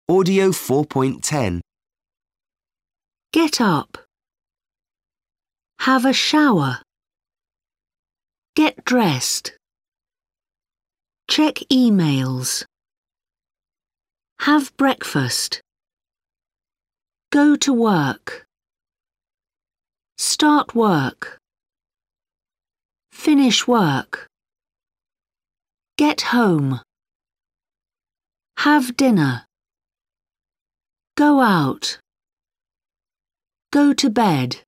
Audio 4.10. Get up. Have a shower. Get dressed. Check emails. Have breakfast. Go to work. Start work. Finish work. Get home. Have dinner. Go out. Go to bed.